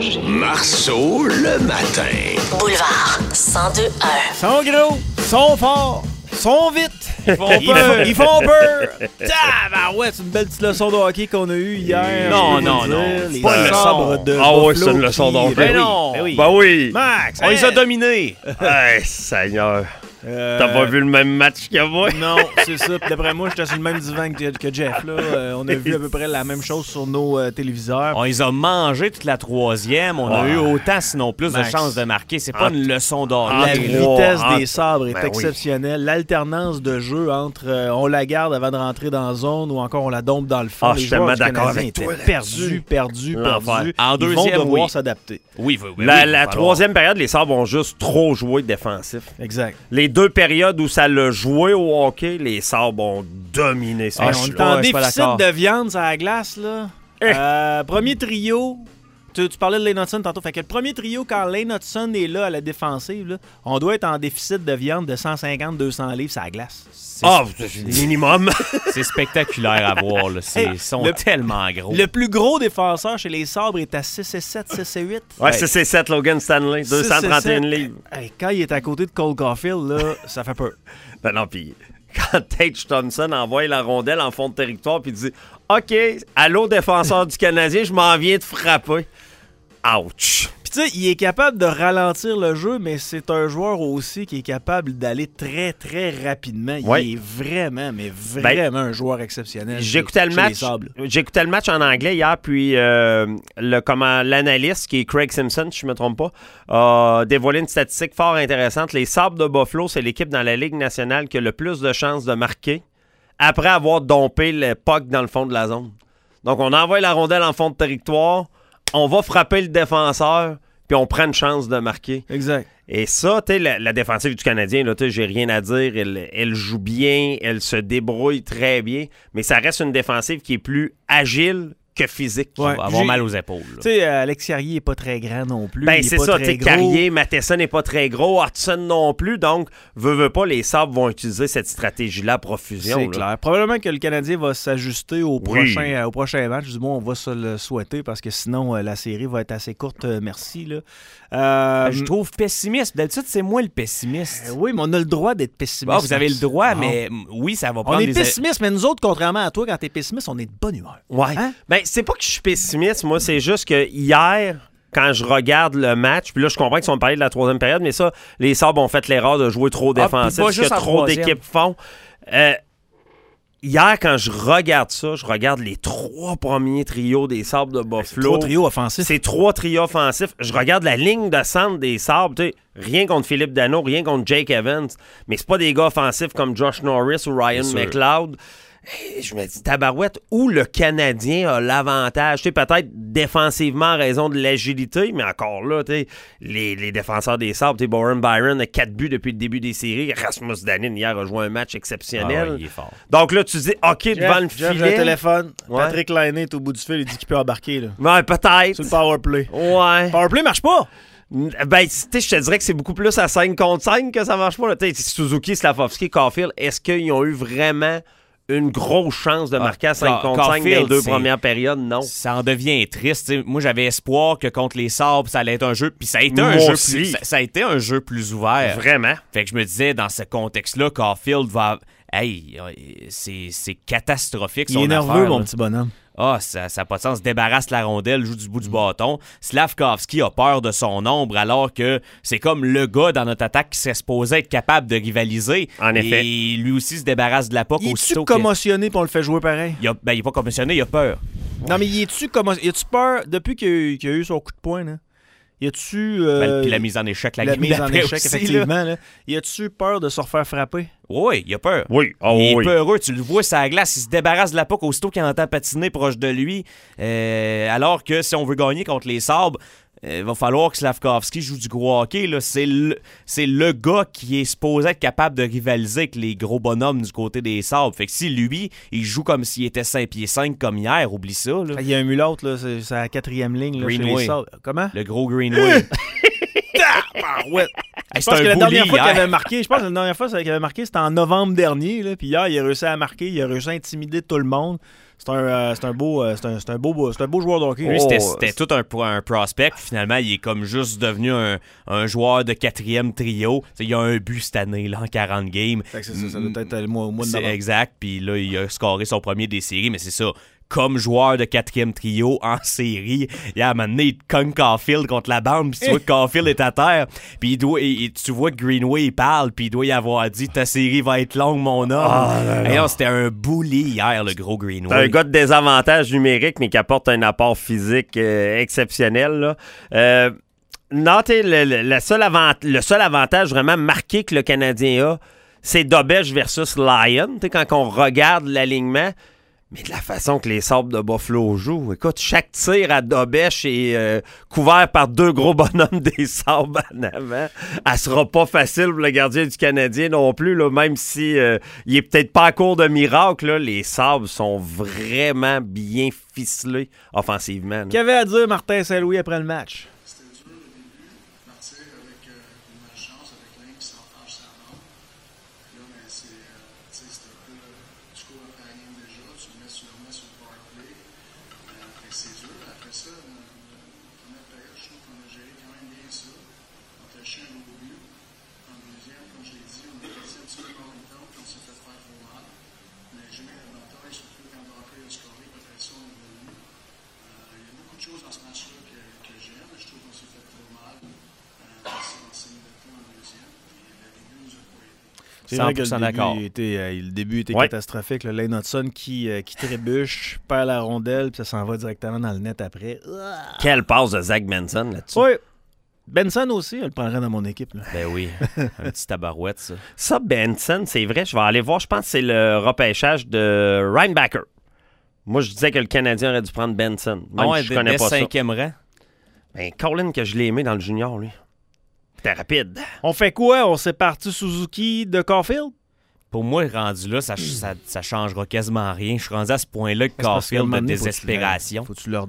Marceau le matin. Boulevard 102.1. Sont gros, sont forts, sont vite. Ils font peur. Ouais, c'est une belle petite leçon de hockey qu'on a eue hier. Non. Les pas une sabres leçon. de Ah oui, Buffalo c'est une leçon qui- d'hockey. Ben non. oui. Ben oui. Max, On les a dominés. Hey, Seigneur. T'as pas vu le même match que moi? Non, c'est ça. Puis d'après moi, j'étais sur le même divan que Jeff. Là. On a vu à peu près la même chose sur nos téléviseurs. On les a mangés toute la troisième. On a eu autant, sinon plus, Max. de chances de marquer. C'est pas une leçon d'hockey. La vitesse Ah, des sabres est ben oui. exceptionnelle. L'alternance de jeu entre on la garde avant de rentrer dans la zone ou encore on la dompe dans le fond. Ah, Les je suis joueurs tellement du d'accord Canadien avec toi étaient perdus. L'enfer. En Ils vont deuxième, devoir oui. s'adapter. Oui, La troisième période, les Sabres ont juste trop joué défensif. Exact. Les deux périodes où ça l'a joué au hockey, les Sabres ont dominé ce Hey, match. on est en je suis pas déficit d'accord. de viande sur la glace, là. Premier trio. Tu parlais de Lane Hudson tantôt. Fait que le premier trio, quand Lane Hudson est là à la défensive, là, on doit être en déficit de viande de 150-200 livres sur la glace. Ah, minimum. C'est spectaculaire à voir. Là. Hey, Ils sont le- tellement gros. Le plus gros défenseur chez les Sabres est à 6,7, 6,8. Ouais, c'est 7 Logan Stanley, 231 6,7. livres. Hey, quand il est à côté de Cole Caulfield, là, ça fait peur. Ben non, puis quand Tage Thompson envoie la rondelle en fond de territoire puis dit « OK, allô, défenseur du Canadien, je m'en viens de frapper. » Ouch! Puis tu sais, il est capable de ralentir le jeu, mais c'est un joueur aussi qui est capable d'aller très, très rapidement. Ouais. Il est vraiment, mais vraiment un joueur exceptionnel. J'écoutais le chez les match. Sabres. J'écoutais le match en anglais hier, puis l'analyste, qui est Craig Simpson, si je ne me trompe pas, a dévoilé une statistique fort intéressante. Les Sabres de Buffalo, c'est l'équipe dans la Ligue nationale qui a le plus de chances de marquer après avoir dompé le puck dans le fond de la zone. Donc, on envoie la rondelle en fond de territoire, on va frapper le défenseur, puis on prend une chance de marquer. Exact. Et ça, tu sais, la défensive du Canadien, là, tu sais, j'ai rien à dire. Elle joue bien, elle se débrouille très bien, mais ça reste une défensive qui est plus agile que physique. Ouais. On va avoir mal aux épaules. là. Tu sais, Alex Carrier est pas très grand non plus. Ben, il est c'est pas ça, très tu sais, gros. Carrier, Matheson n'est pas très gros, Hudson non plus, donc, veut pas, les Sabres vont utiliser cette stratégie-là à profusion. C'est là. clair. Probablement que le Canadien va s'ajuster au Oui. prochain match. Du moins, on va se le souhaiter parce que sinon, la série va être assez courte. Merci. Là. Je trouve pessimiste. D'habitude, c'est moi le pessimiste. Oui, mais on a le droit d'être pessimiste. Ah, vous avez le droit, Ah. mais oui, ça va On prendre est des... pessimiste, mais nous autres, contrairement à toi, quand t'es pessimiste, on est de bonne humeur. Ouais. Hein? Ben, c'est pas que je suis pessimiste, moi, c'est juste que hier, quand je regarde le match, puis là, je comprends qu'ils sont parlé de la troisième période, mais ça, les Sabres ont fait l'erreur de jouer trop défensif, puis pas ce que juste en trop troisième. d'équipes font. Hier, quand je regarde ça, je regarde les trois premiers trios des Sabres de Buffalo. Trois trios offensifs. C'est trois trios offensifs. Je regarde la ligne de centre des Sabres. Tu sais, rien contre Philippe Danault, rien contre Jake Evans, mais c'est pas des gars offensifs comme Josh Norris ou Ryan sûr. McLeod. Et je me dis, tabarouette, où le Canadien a l'avantage? Tu sais, peut-être défensivement en raison de l'agilité, mais encore là, tu sais, les défenseurs des Sabres, tu sais, Bowen Byron a 4 buts depuis le début des séries. Rasmus Danin, hier, a joué un match exceptionnel. Ah ouais, il est fort. Donc là, tu dis, OK, devant le Jeff, j'ai un filet. téléphone. Ouais. Patrick Lainé est au bout du fil. Il dit qu'il peut embarquer. Là. Ouais, peut-être. Sur le powerplay. Ouais. Powerplay marche pas. Ben, tu sais, je te dirais que c'est beaucoup plus à 5 contre 5 que ça marche pas. Là. Tu sais, Suzuki, Slavkovski, Caulfield, est-ce qu'ils ont eu vraiment une grosse chance de marquer à 5 contre 5 dans les Caulfield, deux c'est- premières périodes? Non. Ça en devient triste. T'sais, moi, j'avais espoir que contre les Sabres, ça allait être un jeu. Puis ça a été Moi un jeu aussi. plus, ça a été un jeu plus ouvert. Vraiment. Fait que je me disais, dans ce contexte-là, Caulfield va... Hey, c'est catastrophique, Il son est nerveux, affaire, mon là. petit bonhomme. Ah, ça n'a pas de sens. Débarrasse la rondelle, joue du bout du bâton. Slavkovski a peur de son ombre alors que c'est comme le gars dans notre attaque qui serait supposé être capable de rivaliser. En effet. Et lui aussi se débarrasse de la POC Il est-tu aussitôt que... commotionné puis on le fait jouer pareil? Il est pas commissionné, il a peur. Non, mais il est-tu commotionné? Y a-tu peur, depuis qu'il a eu son coup de poing, là? Y a-tu... Puis la mise en échec, la la game mise en d'après échec, aussi, effectivement. Là. Y a-tu peur de se refaire frapper? Oui, il a peur. Oui. Oh, Il est oui. peureux, tu le vois sur la glace, il se débarrasse de la POC aussitôt qu'il entend patiner proche de lui. Alors que si on veut gagner contre les Sabres, il va falloir que Slavkovski joue du gros hockey. Là. C'est le gars qui est supposé être capable de rivaliser avec les gros bonhommes du côté des Sabres. Fait que si lui, il joue comme s'il était 5 pieds 5 comme hier, oublie ça. Là. Il y a un mulâtre, là, c'est la quatrième ligne. Là, chez Greenway. les Sabres. Comment? Le gros Greenway. Ouais. Je pense que la dernière fois qu'il avait marqué, c'était en novembre dernier. Là, puis hier, il a réussi à marquer, il a réussi à intimider tout le monde. C'est un beau joueur de hockey. Lui, c'était tout un prospect. Puis finalement, il est comme juste devenu un joueur de 4e trio. T'sais, il a un but cette année là, en 40 games. Ça doit être au mois de novembre. C'est exact. Puis là, il a scoré son premier des séries. Mais c'est ça. Comme joueur de 4e trio en série, il a amené il cogne Caulfield contre la bande, puis tu vois que Caulfield est à terre, puis tu vois que Greenway il parle, puis il doit y avoir dit ta série va être longue mon homme. C'était un bully hier le gros Greenway. C'est un gars de désavantage numérique mais qui apporte un apport physique exceptionnel là. Le seul avantage vraiment marqué que le Canadien a, c'est Dobeš versus Lyon. Quand on regarde l'alignement. Mais de la façon que les Sabres de Buffalo jouent, écoute, chaque tir à Dobeš est couvert par 2 gros bonhommes des Sabres en avant. Elle sera pas facile pour le gardien du Canadien non plus, là, même si il est peut-être pas à court de miracle. Là, les Sabres sont vraiment bien ficelés offensivement. Qu'avait à dire Martin Saint-Louis après le match? C'était dur le début, partir avec une malchance, avec l'un qui s'enfarge sa mort. Là, mais c'est un peu, tu cours après la ligne déjà, tu le remets sur le powerplay. C'est dur. Après ça, dans la première période, je trouve qu'on a géré quand même bien ça. On a taché un beau but. En deuxième, comme je l'ai dit, on a passé un petit peu dans le temps, puis on s'est fait faire trop mal. Mais j'ai mis l'avantage, surtout quand Barclay a scoré, après ça, on est revenu. Il y a beaucoup de choses dans ce match-là que j'aime, mais je trouve qu'on s'est fait trop mal. On s'est mis en deuxième, puis le début nous a pas aidé. C'est vrai que 100% d'accord. le début était catastrophique. Là. Lane Hudson qui trébuche, perd la rondelle, puis ça s'en va directement dans le net après. Quelle passe de Zach Benson là-dessus. Oui. Benson aussi, elle le prendrait dans mon équipe. Là. Ben oui, un petit tabarouette, ça. Ça, Benson, c'est vrai, je vais aller voir, je pense que c'est le repêchage de Reinbacker. Moi, je disais que le Canadien aurait dû prendre Benson, même si je connais pas ça. 5e rang. Ben, Colin, que je l'ai aimé dans le junior, lui. C'était rapide. On fait quoi? On sépare-tu Suzuki de Caulfield? Pour moi, rendu là, ça changera quasiment rien. Je suis rendu à ce point-là que Caulfield de désespération. Faut que tu leur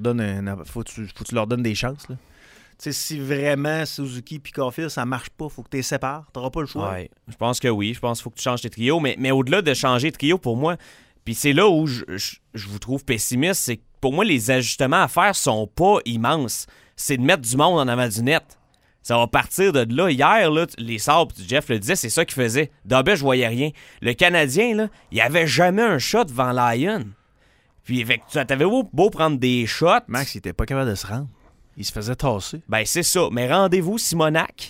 donnes des chances. Là. Tu sais, si vraiment Suzuki et Caulfield, ça marche pas, faut que tu les sépares. T'auras pas le choix. Ouais, je pense que oui. Je pense qu'il faut que tu changes tes trios. Mais au-delà de changer de trio, pour moi, puis c'est là où je vous trouve pessimiste, c'est que pour moi, les ajustements à faire sont pas immenses. C'est de mettre du monde en avant du net. Ça va partir de là. Hier, là, les Sabres, Jeff le disait, c'est ça qu'ils faisaient. Dobeš, je voyais rien. Le Canadien, là, il avait jamais un shot devant Lyon. Puis, t'avais beau prendre des shots. Max, il était pas capable de se rendre. Il se faisait tasser. Ben, c'est ça. Mais rendez-vous, Simonac.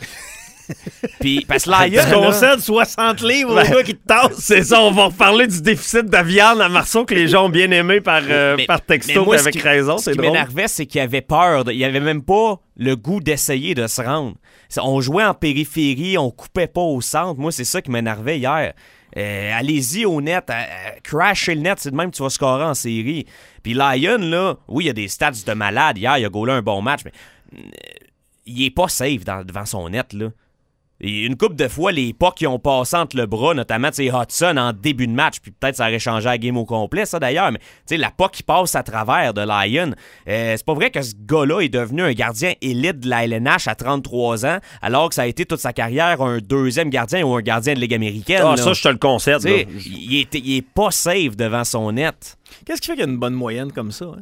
Puis, parce que Lyon. Tu concèdes 60 livres au gars qui te tasse. C'est ça, on va reparler du déficit de viande à Marceau que les gens ont bien aimé par texto, moi, avec raison. Ce qui m'énervait, c'est qu'il avait peur. Il avait même pas le goût d'essayer de se rendre. On jouait en périphérie, on coupait pas au centre. Moi, c'est ça qui m'énervait hier. Allez-y au net, crasher le net, c'est de même que tu vas scorer en série. Puis Lyon, là, oui, il y a des stats de malade. Hier, il a goalé un bon match, mais il est pas safe devant son net, là. Et une couple de fois, les pas qui ont passé entre le bras, notamment Hudson en début de match, puis peut-être ça aurait changé la game au complet, ça d'ailleurs, mais la pas qui passe à travers de Lyon, c'est pas vrai que ce gars-là est devenu un gardien élite de la LNH à 33 ans, alors que ça a été toute sa carrière un deuxième gardien ou un gardien de Ligue américaine. Ah, là. ça, je te le concède. Il est pas safe devant son net. Qu'est-ce qui fait qu'il y a une bonne moyenne comme ça? Hein?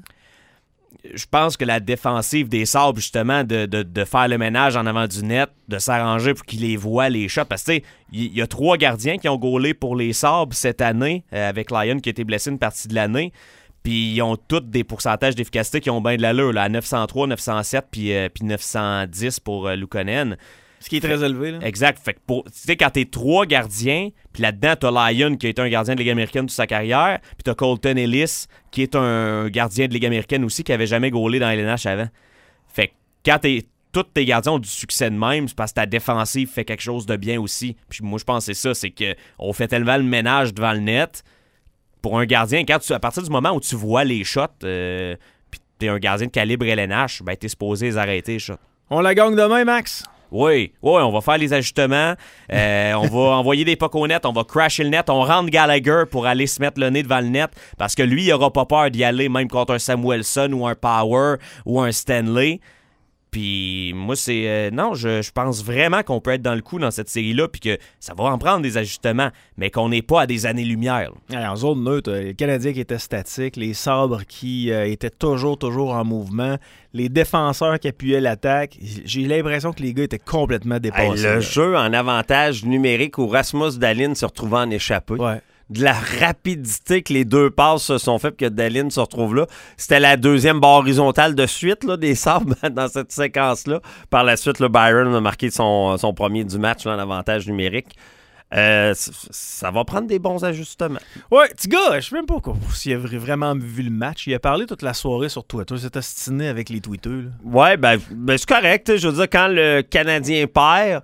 Je pense que la défensive des Sabres, justement, de faire le ménage en avant du net, de s'arranger pour qu'ils les voient, les shots. Parce que, tu sais, il y a 3 gardiens qui ont goalé pour les Sabres cette année, avec Lyon qui a été blessé une partie de l'année. Puis ils ont tous des pourcentages d'efficacité qui ont bien de l'allure, là, à 903, 907, puis 910 pour Luukkonen. Ce qui est très élevé. Là. Exact. Fait que tu sais, quand t'es 3 gardiens, puis là-dedans, t'as Lyon qui a été un gardien de Ligue américaine toute sa carrière, puis t'as Colton Ellis qui est un gardien de Ligue américaine aussi qui avait jamais goalé dans LNH avant. Fait que quand tous tes gardiens ont du succès de même, c'est parce que ta défensive fait quelque chose de bien aussi. Puis moi, je pense que c'est ça, c'est qu'on fait tellement le ménage devant le net. Pour un gardien, à partir du moment où tu vois les shots, puis t'es un gardien de calibre LNH, ben t'es supposé les arrêter, les shots. On la gagne demain, Max? Oui, on va faire les ajustements. On va envoyer des pucks au net, on va crasher le net, on rentre Gallagher pour aller se mettre le nez devant le net parce que lui, il n'aura pas peur d'y aller même contre un Samuelsson ou un Power ou un Stanley. Puis moi, c'est... non, je pense vraiment qu'on peut être dans le coup dans cette série-là, puis que ça va en prendre des ajustements, mais qu'on n'est pas à des années-lumière. En zone neutre, les Canadiens qui étaient statiques, les sabres qui étaient toujours en mouvement, les défenseurs qui appuyaient l'attaque. J'ai l'impression que les gars étaient complètement dépassés. Le jeu en avantage numérique où Rasmus Dahlin se retrouvait en échappée. Ouais. De la rapidité que les deux passes se sont faites, que Dahlin se retrouve là. C'était la deuxième barre horizontale de suite là, des Sabres dans cette séquence-là. Par la suite, le Byron a marqué son premier du match là, en avantage numérique. Ça va prendre des bons ajustements. Ouais, petit gars, je sais même pas s'il a vraiment vu le match. Il a parlé toute la soirée sur Twitter. Il s'est ostiné avec les tweeters. Là. Ouais, ben c'est correct. Je veux dire, quand le Canadien perd...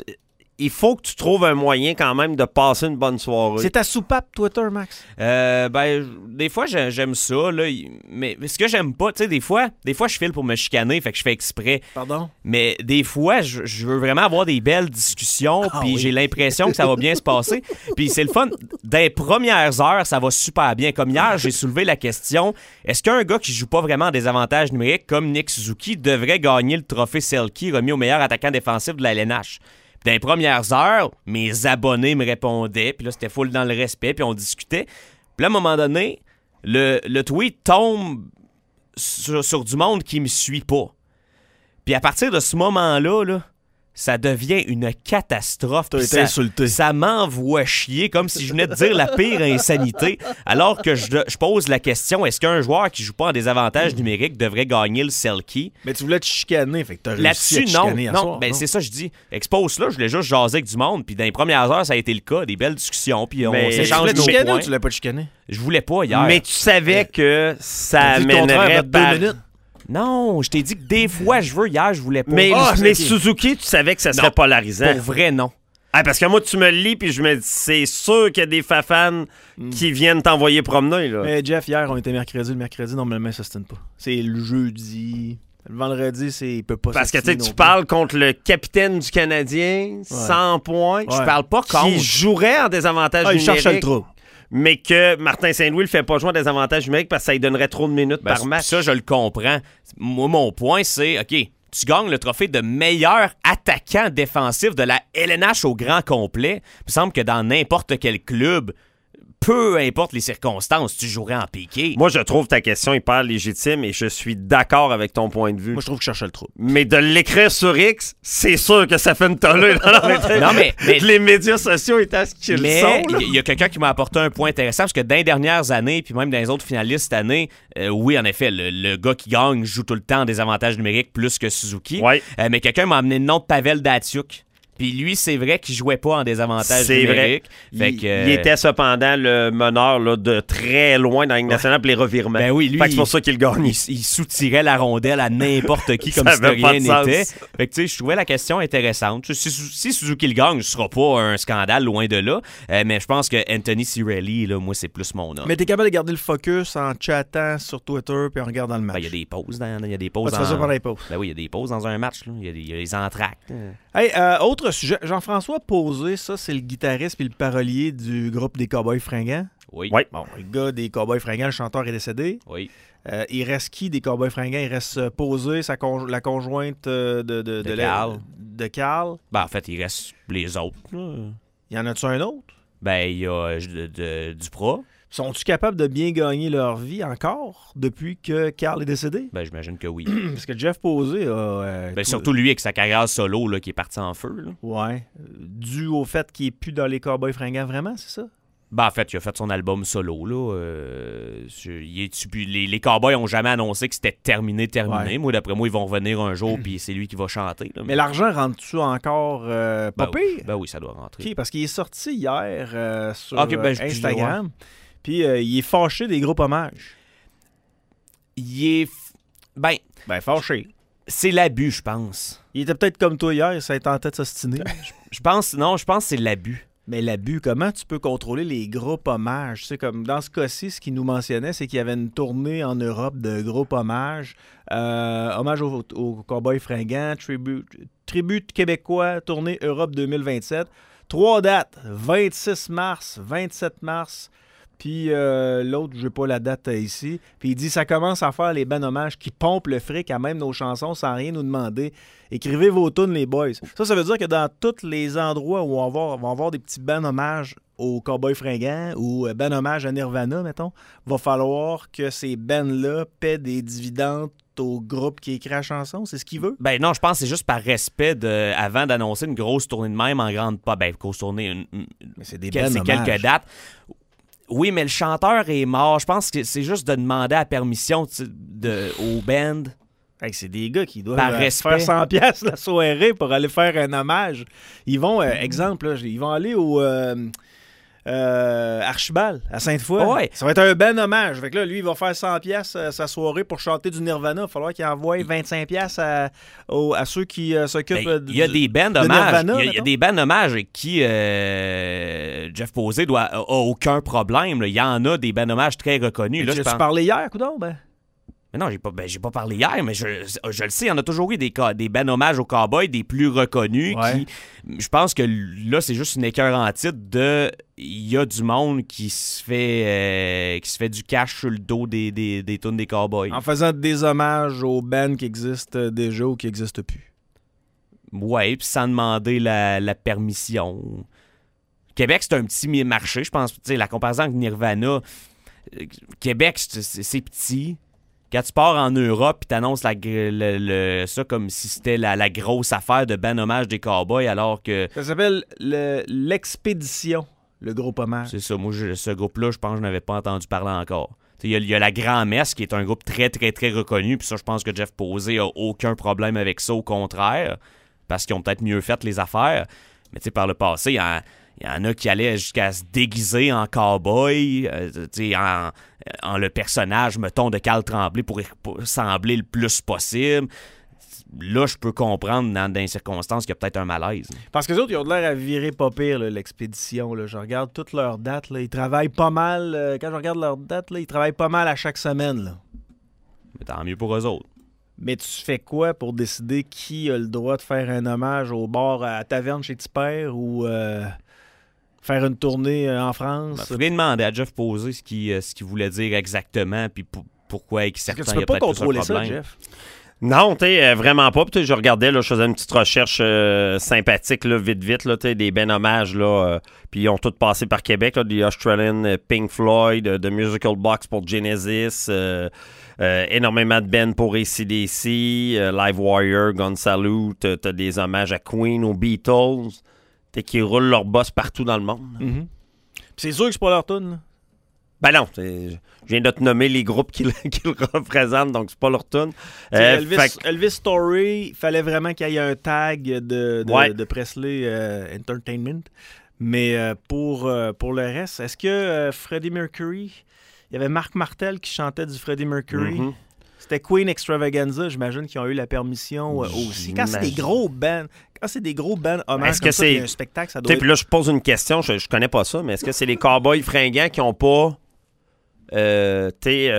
Il faut que tu trouves un moyen quand même de passer une bonne soirée. C'est ta soupape Twitter, Max? Des fois, j'aime ça, là, mais ce que j'aime pas, tu sais, des fois, je file pour me chicaner, fait que je fais exprès. Pardon? Mais des fois, je veux vraiment avoir des belles discussions, puis j'ai l'impression que ça va bien se passer. Puis c'est le fun. Dans les premières heures, ça va super bien. Comme hier, j'ai soulevé la question, est-ce qu'un gars qui joue pas vraiment à des avantages numériques comme Nick Suzuki devrait gagner le trophée Selke remis au meilleur attaquant défensif de la LNH? Dans les premières heures, mes abonnés me répondaient, puis là, c'était full dans le respect, puis on discutait. Puis là, à un moment donné, le tweet tombe sur du monde qui me suit pas. Puis à partir de ce moment-là, là, ça devient une catastrophe. T'as été insulté. Ça m'envoie chier, comme si je venais de dire la pire insanité, alors que je pose la question, est-ce qu'un joueur qui joue pas en désavantage numérique devrait gagner le Selke? Mais tu voulais te chicaner, fait que t'as réussi Là-dessus, à te chicaner non, à soir, non? c'est ça, je dis. Expose-là, je voulais juste jaser avec du monde, puis dans les premières heures, ça a été le cas, des belles discussions, puis on Mais Tu s'échange voulais te nos chicaner points. ou tu l'as pas chicané? Je voulais pas hier. Mais tu savais que ça T'as dit le contraire amènerait à 2 minutes. Non, je t'ai dit que des fois, je veux. Hier, je voulais pas. Mais ok. Suzuki, tu savais que ça serait Non. polarisant. Pour vrai, non. Ah, parce que moi, tu me le lis, puis je me dis, c'est sûr qu'il y a des fafans qui viennent t'envoyer promener. Là. Mais Jeff, hier, on était mercredi. Le mercredi, normalement, ça se tient pas. C'est le jeudi. Le vendredi, il peut pas Parce que s'ostiner tu non plus. parles contre le capitaine du Canadien, 100 points, Ouais. Je parle pas qui contre. jouerait en désavantage Ah, il numérique, cherchait le trou. mais que Martin Saint-Louis le fait pas jouer en désavantage numérique parce que ça lui donnerait trop de minutes Ben, par match. Ça, je le comprends. Moi, mon point, c'est, OK, tu gagnes le trophée de meilleur attaquant défensif de la LNH au grand complet. Il me semble que dans n'importe quel club, peu importe les circonstances, tu jouerais en piqué. Moi, je trouve ta question hyper légitime et je suis d'accord avec ton point de vue. Moi, je trouve que je cherchais le trou. Mais de l'écrire sur X, c'est sûr que ça fait une tollée dans la tête. Non, mais- Les médias sociaux étant ce qu'ils Mais sont. là. il y a quelqu'un qui m'a apporté un point intéressant, parce que dans les dernières années, puis même dans les autres finalistes cette année, oui, en effet, le gars qui gagne joue tout le temps des avantages numériques plus que Suzuki. Ouais. Mais quelqu'un m'a amené le nom de Pavel Datsyuk. Puis lui, c'est vrai qu'il jouait pas en désavantage C'est vrai. numérique. Fait que, Il était cependant le meneur là, de très loin dans la Ligue nationale pour les revirements. Ben oui, lui, Fait que c'est pour ça qu'il gagne. il soutirait la rondelle à n'importe qui comme Ça si de avait pas rien de sens. n'était. Fait que tu sais, je trouvais la question intéressante. Si Suzuki le gagne, ce sera pas un scandale, loin de là. Mais je pense que Anthony Cirelli, là, moi, c'est plus mon homme. Mais t'es capable de garder le focus en chattant sur Twitter puis en regardant le match. Ben, il y a des pauses il y a des Ah, pauses tu fais ça pendant les pauses. Ben oui, il y a des pauses dans un match. Là. Il y a les entractes. Hey, autre sujet. Jean-François Posé, ça, c'est le guitariste puis le parolier du groupe des Cowboys Fringants. Oui. Ouais. Bon, le gars des Cowboys Fringants, le chanteur est décédé. Oui. Il reste qui des Cowboys Fringants? Il reste Posé, la conjointe de Carl. de Carl. Ben, en fait, il reste les autres. Là. Y en a-tu un autre? Ben, il y a Duprat. Sont-ils capables de bien gagner leur vie encore depuis que Carl est décédé? Ben, j'imagine que oui. Parce que Jeff Posé a... Ben, surtout lui avec sa carrière solo là, qui est parti en feu. Là. Ouais. Dû au fait qu'il n'est plus dans les Cowboys Fringants, vraiment, c'est ça? Ben, en fait, il a fait son album solo. Là. Les Cowboys ont jamais annoncé que c'était terminé. Ouais. Moi, d'après moi, ils vont revenir un jour puis c'est lui qui va chanter. Là. Mais l'argent rentre-tu encore pas Ben, pire? ben oui, ça doit rentrer. OK, parce qu'il est sorti hier sur Ok, ben, Instagram. Puis il est fâché des groupes hommages. Il est... Ben, Ben, fâché. c'est l'abus, je pense. Il était peut-être comme toi hier, ça tentait de s'ostiner. Je pense que c'est l'abus. Mais l'abus, comment tu peux contrôler les groupes hommages? Tu sais, comme dans ce cas-ci, ce qu'il nous mentionnait, c'est qu'il y avait une tournée en Europe de groupes hommages. Hommage aux Cowboys Fringants, tribute québécois, tournée Europe 2027. 3 dates, 26 mars, 27 mars, Puis l'autre, j'ai pas la date ici. Puis il dit ça commence à faire les bons hommages qui pompent le fric à même nos chansons sans rien nous demander. Écrivez vos tunes, les boys. Ça veut dire que dans tous les endroits où on va avoir des petits bons hommages aux Cowboys fringants ou ben hommage à Nirvana, mettons, va falloir que ces bands-là paient des dividendes au groupe qui écrit la chanson. C'est ce qu'il veut? Ben non, je pense que c'est juste par respect avant d'annoncer une grosse tournée de même en grande... Pas grosse tournée, Mais c'est des c'est quelques dates. Oui, mais le chanteur est mort. Je pense que c'est juste de demander la permission au band. Hey, c'est des gars qui doivent Par faire respect. 100$ la soirée pour aller faire un hommage. Ils vont, exemple, là, ils vont aller au Archibald, à Sainte-Foy. Ouais. Ça va être un ben hommage. Fait que là, lui, il va faire 100$ sa soirée pour chanter du Nirvana. Il va falloir qu'il envoie 25$ à ceux qui s'occupent Il y a des bands de hommages. Nirvana, Il y a mettons. des bands hommages avec qui Jeff Posey a aucun problème. Là. Il y en a des bands hommages très reconnus. Là, Tu je pense... parlais hier, coudonc? Ben? Mais non, j'ai pas parlé hier, mais je le sais, il y en a toujours eu des bands hommages aux Cowboys, des plus reconnus, Ouais. qui, je pense que là, c'est juste une écœur en titre de, il y a du monde qui se fait du cash sur le dos des tunes des Cowboys. En faisant des hommages aux bands qui existent déjà ou qui n'existent plus. Ouais, puis sans demander la permission. Québec, c'est un petit marché, je pense, tu sais, la comparaison avec Nirvana, Québec, c'est petit. Quand tu pars en Europe et t'annonces ça comme si c'était la grosse affaire de ban hommage des Cowboys, alors que... Ça s'appelle l'Expédition, le groupe hommage. C'est ça, moi, ce groupe-là, je pense que je n'avais pas entendu parler encore. Il y a la Grand-Messe, qui est un groupe très, très, très reconnu, puis ça, je pense que Jeff Posey a aucun problème avec ça, au contraire, parce qu'ils ont peut-être mieux fait les affaires. Mais tu sais, par le passé, il y en a qui allaient jusqu'à se déguiser en cowboy, en le personnage, mettons, de Carl Tremblay pour ressembler le plus possible. Là, je peux comprendre dans des circonstances qu'il y a peut-être un malaise. Parce que les autres, ils ont de l'air à virer pas pire, là, l'expédition. Là. Je regarde toutes leurs dates. Là. Ils travaillent pas mal. Quand je regarde leurs dates, là, ils travaillent pas mal à chaque semaine. Là. Mais tant mieux pour eux autres. Mais tu fais quoi pour décider qui a le droit de faire un hommage au bar à la taverne chez Tipper ou faire une tournée en France? Il faudrait demander à Jeff Posey ce qu'il voulait dire exactement, puis pourquoi avec Parce certains, que tu il y peux a pas peut-être plus un contrôler ça, problème. Jeff. Non, vraiment pas. Puis je regardais, là, je faisais une petite recherche sympathique, là, vite, là, des ben hommages, là. Puis ils ont tous passé par Québec, là, The Australian, Pink Floyd, The Musical Box pour Genesis, énormément de ben pour AC/DC, Live Wire, Gun Salute, t'as des hommages à Queen, aux Beatles, qui roulent leur boss partout dans le monde. Mm-hmm. Puis c'est sûr que c'est pas leur tune, là. Ben non, je viens de te nommer les groupes qui le représentent, donc c'est pas leur tune. Elvis Story, il fallait vraiment qu'il y ait un tag de Presley Entertainment. Mais pour le reste, est-ce que Freddie Mercury, il y avait Marc Martel qui chantait du Freddie Mercury. Mm-hmm. C'était Queen Extravaganza, j'imagine qu'ils ont eu la permission aussi. Quand c'est des gros bands, hommages Est-ce comme que ça, c'est- puis un spectacle, ça doit être... Puis là, je pose une question, je connais pas ça, mais est-ce que c'est les Cowboys fringants qui ont pas fait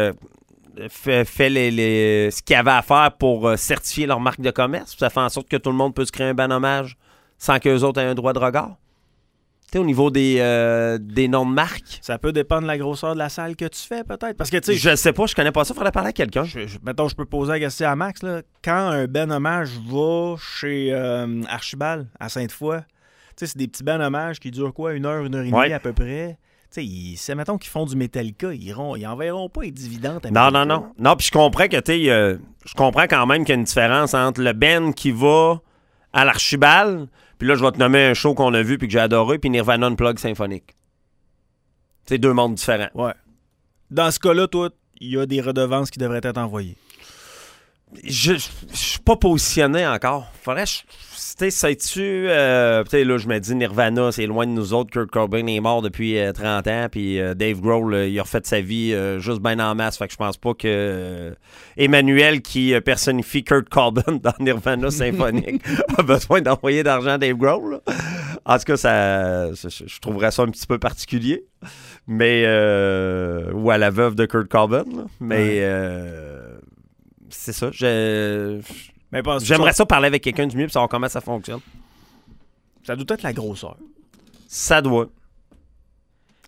ce qu'il y avait à faire pour certifier leur marque de commerce? Ça fait en sorte que tout le monde peut se créer un ban hommage sans qu'eux autres aient un droit de regard? Au niveau des noms de marque? Ça peut dépendre de la grosseur de la salle que tu fais, peut-être. Parce que, tu sais, Je sais pas, je connais pas ça, faudrait parler à quelqu'un. mettons, je peux poser la question à Max. Là. Quand un ben hommage va chez Archibald, à Sainte-Foy, tu sais, c'est des petits ben hommages qui durent quoi, 1 heure et demie Ouais. à peu près. Tu sais, c'est, mettons qu'ils font du Metallica, ils enverront pas les dividendes à Non, Metallica. non. Non, puis je comprends que, je comprends quand même qu'il y a une différence entre le band qui va à l'Archibald, puis là, je vais te nommer un show qu'on a vu puis que j'ai adoré, puis Nirvana Unplugged symphonique. C'est 2 mondes différents. Ouais. Dans ce cas-là, toi, il y a des redevances qui devraient être envoyées. Je suis pas positionné encore. Faudrait sais-tu, peut-être là, je me dis Nirvana, c'est loin de nous autres. Kurt Cobain est mort depuis 30 ans, puis Dave Grohl, il a refait sa vie juste bien en masse. Fait que je pense pas que Emmanuel, qui personnifie Kurt Cobain dans Nirvana symphonique, a besoin d'envoyer d'argent à Dave Grohl. Là. En tout cas, je trouverais ça un petit peu particulier. Mais ou à la veuve de Kurt Cobain. Là. Mais c'est ça. Mais pense- J'aimerais ça parler avec quelqu'un du mieux pour savoir comment ça fonctionne. Ça doit être la grosseur. Ça doit.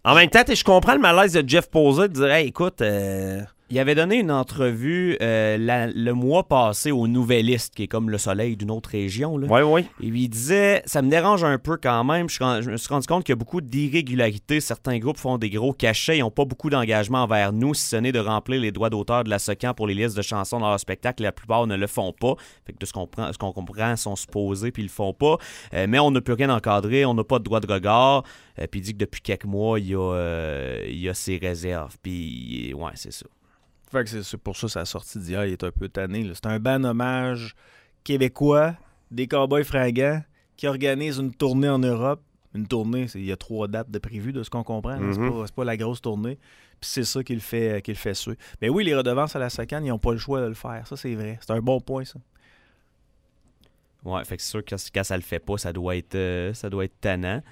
En même temps, je comprends le malaise de Jeff Posey de dire hey, écoute, Il avait donné une entrevue le mois passé au Nouvelliste, qui est comme le soleil d'une autre région. Là. Oui. Et il disait, ça me dérange un peu quand même. Je me suis rendu compte qu'il y a beaucoup d'irrégularités. Certains groupes font des gros cachets. Ils n'ont pas beaucoup d'engagement envers nous, si ce n'est de remplir les droits d'auteur de la SOCAN pour les listes de chansons dans leur spectacle. La plupart ne le font pas. Fait que de ce qu'on comprend, ils sont supposés puis ils le font pas. Mais on n'a plus rien encadré. On n'a pas de droit de regard. Puis il dit que depuis quelques mois, il y a ses réserves. Puis, ouais, c'est ça. Fait que c'est pour ça que sa sortie d'hier, il est un peu tanné. Là. C'est un band hommage québécois, des Cowboys fringants, qui organise une tournée en Europe. Une tournée, il y a 3 dates de prévues, de ce qu'on comprend. C'est pas la grosse tournée. Puis c'est ça qui le fait suer. Mais oui, les redevances à la SOCAN, ils n'ont pas le choix de le faire. Ça, c'est vrai. C'est un bon point, ça. Ouais, fait que c'est sûr que quand ça le fait pas, ça doit être tannant.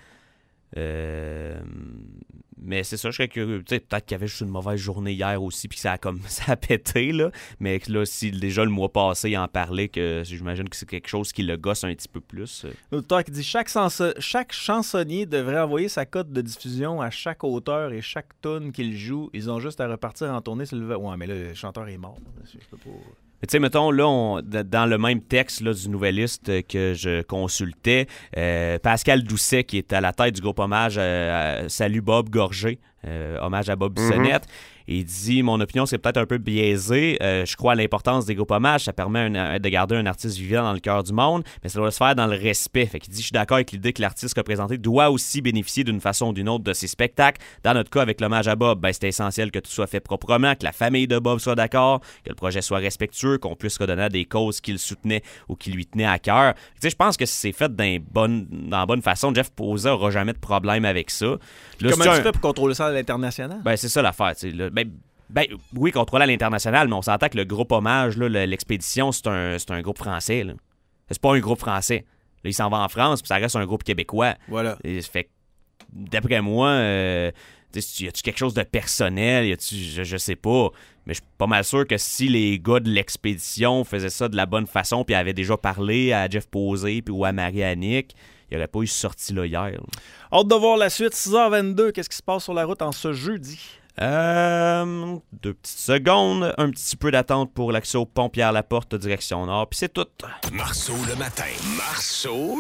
Mais c'est ça, je serais curieux. Peut-être qu'il y avait juste une mauvaise journée hier aussi, puis ça a pété, là. Mais là, si déjà le mois passé, il en parlait, que j'imagine que c'est quelque chose qui le gosse un petit peu plus. L'auteur qui dit chaque chansonnier devrait envoyer sa cote de diffusion à chaque auteur et chaque tune qu'il joue. Ils ont juste à repartir en tournée. Ouais, mais là, le chanteur est mort. Je peux pas... Mais tu sais, mettons, là, dans le même texte là, du Nouvelliste que je consultais, Pascal Doucet, qui est à la tête du groupe hommage Salut Bob Gorgé, hommage à Bob Bissonnette, il dit « Mon opinion, c'est peut-être un peu biaisé. Je crois à l'importance des groupes hommages. Ça permet de garder un artiste vivant dans le cœur du monde, mais ça doit se faire dans le respect. » Fait qu'il dit « Je suis d'accord avec l'idée que l'artiste représenté doit aussi bénéficier d'une façon ou d'une autre de ses spectacles. Dans notre cas, avec l'hommage à Bob, c'est essentiel que tout soit fait proprement, que la famille de Bob soit d'accord, que le projet soit respectueux, qu'on puisse redonner à des causes qu'il soutenait ou qui lui tenaient à cœur. » Je pense que si c'est fait dans la bonne façon, Jeff Posey n'aura jamais de problème avec ça. Là, comment tu fais pour contrôler ça à l'international? C'est ça l'affaire. Oui, contrôler à l'international, mais on s'entend que le groupe hommage, là, l'expédition, c'est un groupe français. Là. C'est pas un groupe français. Là, il s'en va en France, puis ça reste un groupe québécois. Voilà. Et, fait d'après moi, y a-tu quelque chose de personnel? Je sais pas. Mais je suis pas mal sûr que si les gars de l'expédition faisaient ça de la bonne façon, puis avaient déjà parlé à Jeff Posey ou à Marie-Annick, il n'y aurait pas eu ce sorti-là hier. Là. Hâte de voir la suite. 6h22, qu'est-ce qui se passe sur la route en ce jeudi? 2 petites secondes, un petit peu d'attente pour l'accès au pont Pierre-Laporte direction nord, puis c'est tout. Marceau le matin. Marceau